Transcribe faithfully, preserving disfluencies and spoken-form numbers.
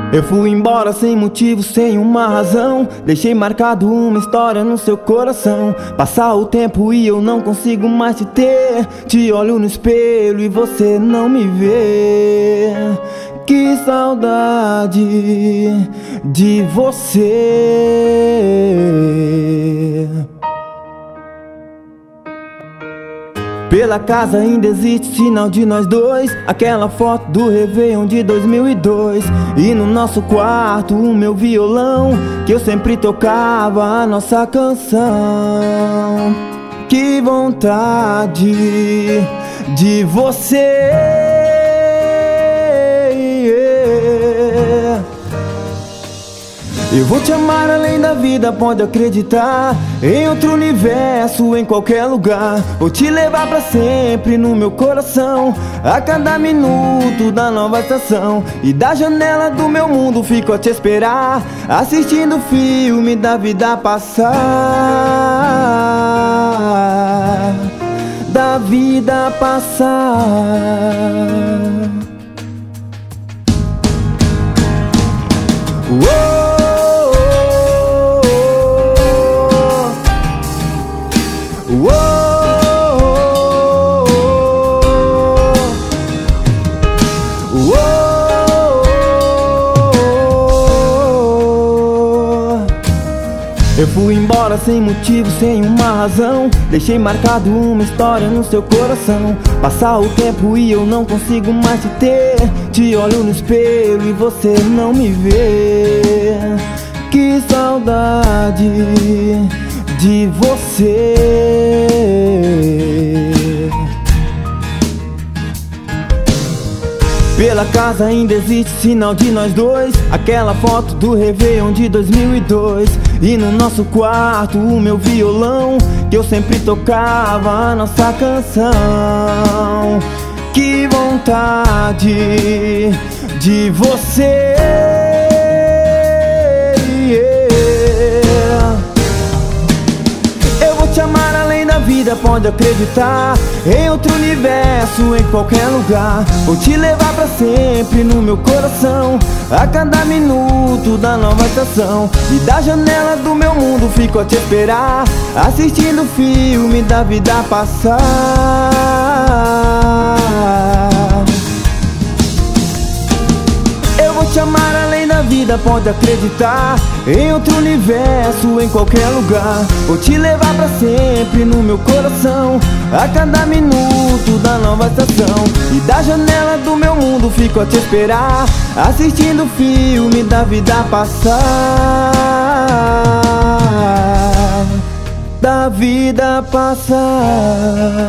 Eu fui embora sem motivo, sem uma razão. Deixei marcado uma história no seu coração. Passar o tempo e eu não consigo mais te ter. Te olho no espelho e você não me vê. Que saudade de você. Pela casa ainda existe sinal de nós dois. Aquela foto do Réveillon de dois mil e dois. E no nosso quarto o meu violão, que eu sempre tocava a nossa canção. Que vontade de você. Eu vou te amar além da vida, pode acreditar. Em outro universo, em qualquer lugar. Vou te levar pra sempre no meu coração. A cada minuto da nova estação. E da janela do meu mundo fico a te esperar, assistindo o filme da vida passar. Da vida passar. Uou! Eu fui embora sem motivo, sem uma razão. Deixei marcado uma história no seu coração. Passar o tempo e eu não consigo mais te ter. Te olho no espelho e você não me vê. Que saudade de você. Pela casa ainda existe sinal de nós dois. Aquela foto do Réveillon de dois mil e dois. E no nosso quarto o meu violão, que eu sempre tocava a nossa canção. Que vontade de você. Eu vou te amar além da vida, pode acreditar. Em outro universo, em qualquer lugar. Vou te levar pra sempre no meu coração. A cada minuto da nova estação. E da janela do meu mundo fico a te esperar, assistindo o filme da vida passar. Eu vou te amar além da vida, pode acreditar. Em outro universo, em qualquer lugar. Vou te levar pra sempre no meu coração. A cada minuto da nova estação. E da janela do meu mundo fico a te esperar, assistindo o filme da vida passar. Da vida passar.